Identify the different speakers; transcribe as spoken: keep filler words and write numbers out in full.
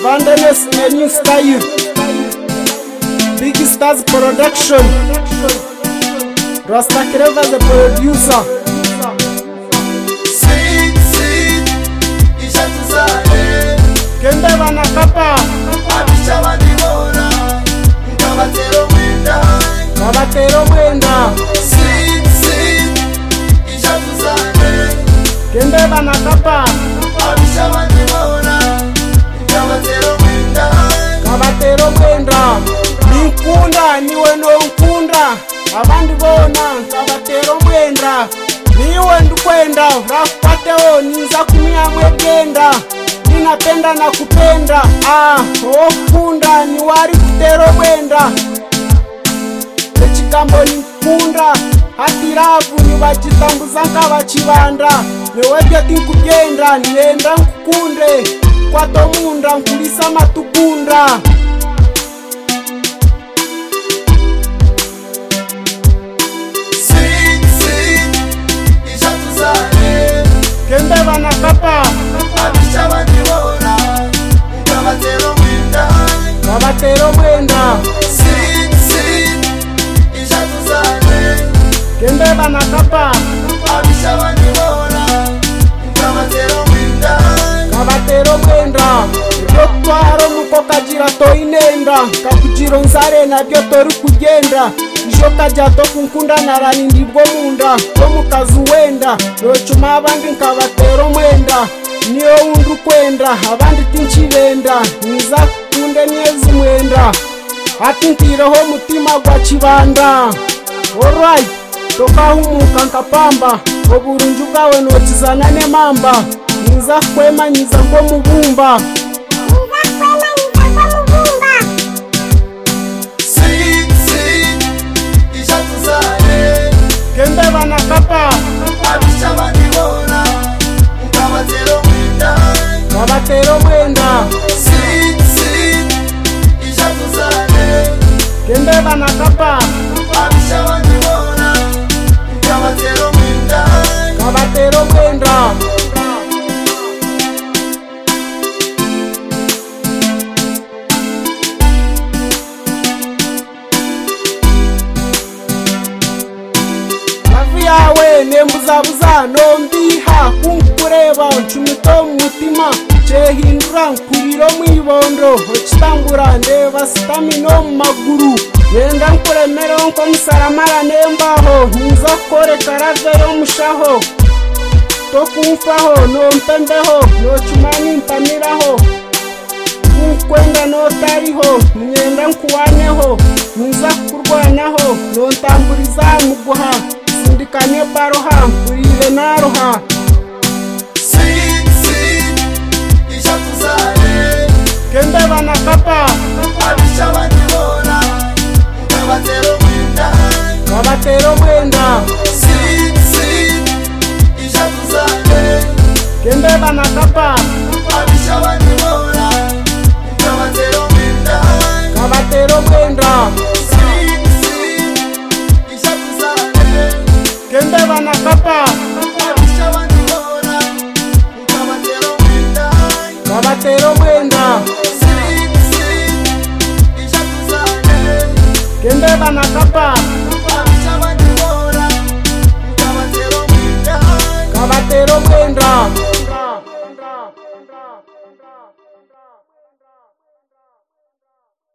Speaker 1: Vandenes in a new style. Big Stars Production. Rasta Creva the producer.
Speaker 2: Sweet, sweet, isha tuzane.
Speaker 1: Kembe bana kapa.
Speaker 2: Abisha bandibona. Nkabatero mwenda.
Speaker 1: Kabatero mwenda.
Speaker 2: Sweet, sweet, isha tuzane.
Speaker 1: Kembe bana kapa.
Speaker 2: Abisha bandibona. Nkabatero mwenda.
Speaker 1: Kabatero mwenda. Ninkunda niwe no nkunda. Abandi bona kabatero mwenda. Niwe ndukwenda rafateo niza kumia mwegenda. Ninapenda na kupenda. Ah, okunda ni wari kutero mwenda. Echigambo nikunda. Hatiravu ni bachitambuza nk'abachibanda. Newebyo tinkugenda nienda nkukunde. Kwato munda nkulisa matukunda. Kembe bana kapa.
Speaker 2: Abisha bandibona. Nkabatero mwenda.
Speaker 1: Kabatero mwenda.
Speaker 2: Sweet, sweet, isha tuzane.
Speaker 1: Kembe bana kapa.
Speaker 2: Abisha bandibona. Nkabatero mwenda.
Speaker 1: Kabatero mwenda. Yotwaro nuko kagira toinenda. Kakujiro nzare nabyo tori kugenda. Ijo kajya to kunkunda narani ndibwo munda. To mukazi wenda. Yochuma abandi nkabatero mwenda. Niyo undu kwenda. Abandi tinchibenda. Niza kunde niezi mwenda. Ati ntireho mutima gwa chibanda. Alright. Toka humuka nkapamba. Oburunju bwawe nokizana ne mamba. Niza kwema niza ngo mubumba.
Speaker 2: Sweet, sweet, isha tuzane.
Speaker 1: Kembe bana kapa.
Speaker 2: Abisha bandibona. Nkabatero mwenda.
Speaker 1: Kabatero mwenda.
Speaker 2: Sweet, sweet, isha tuzane.
Speaker 1: Kembe bana kapa.
Speaker 2: Abisha bandibona. Nkabatero mwenda.
Speaker 1: Kabatero mwenda. Yawe nembuzabuza nombiha kunkureba nchumito mutima chehindura nkuriro mwibondo okitambura ndeba stamina mu maguru yenda nkuremero nko musaramara nembaho niza kore karave yo mushaho tokumfaho nompembeho nochumani mpaniraho kunkwenda notariho nyenda nkuwaneho niza kurwanaho nontamburiza muguha sindikane baroha mburire naroha.
Speaker 2: Sweet, sweet, isha tuzane.
Speaker 1: Kembe bana kapa.
Speaker 2: Abisha bandibona. Nkabatero mwenda.
Speaker 1: Kabatero mwenda.
Speaker 2: Sweet, sweet, isha tuzane.
Speaker 1: Kembe bana kapa.
Speaker 2: Abisha bandibona. Nkabatero mwenda.
Speaker 1: Kabatero mwenda.
Speaker 2: Sweet, sweet, isha tuzane.
Speaker 1: Kembe bana kapa.
Speaker 2: Abisha bandibona. Nkabatero mwenda.
Speaker 1: Kabatero mwenda.
Speaker 2: Sweet, sweet, isha tuzane.
Speaker 1: Kembe bana kapa.
Speaker 2: Abisha bandibona. Nkabatero mwenda.
Speaker 1: Kabatero mwenda.